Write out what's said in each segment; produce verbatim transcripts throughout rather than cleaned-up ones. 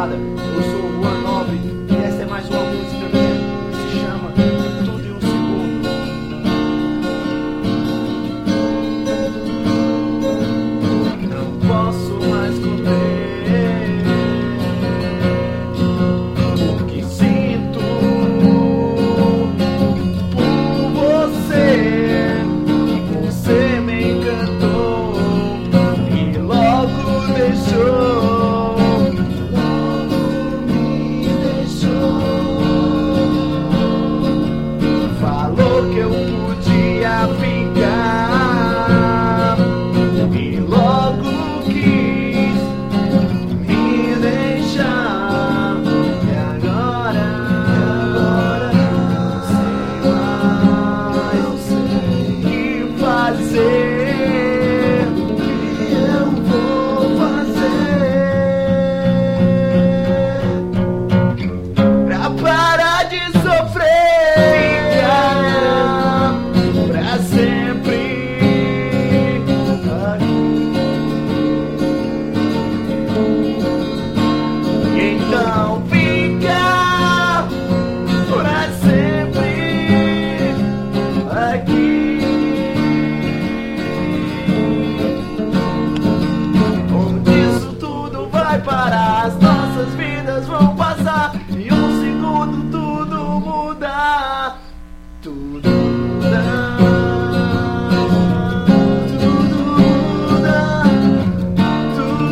rapaziada, eu sou o Juan Nobre e essa é mais uma música minha que se chama Tudo em um Segundo. Não posso mais conter o que sinto por você. Você me encantou e logo deixou, logo me deixou. Falou que eu podia ficar e logo quis me deixar. E agora, agora não sei mais o que fazer. Parar de sofrer, ficar pra sempre aqui. Então fica pra sempre aqui. Onde isso tudo vai parar, as nossas vidas vão passar. Em um segundo tudo muda, tudo muda, tudo muda, tudo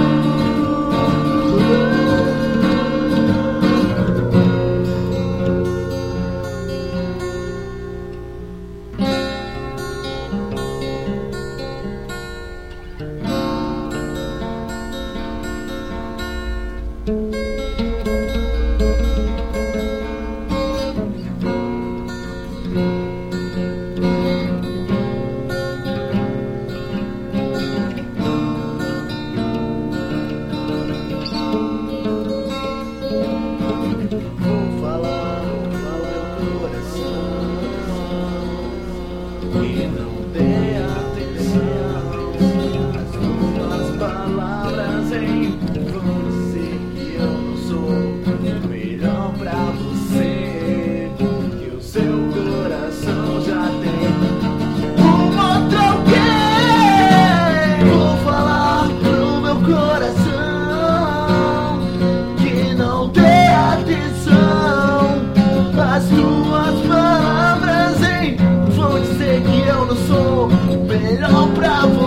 vou falar, vou falar o coração e não dê atenção às tuas palavras em vão dizer que eu não sou o melhor pra você, que o seu coração já tem um outro alguém. Vou falar pro meu coração que não dê atenção às tuas palavras em vão dizer que eu não sou o melhor pra você.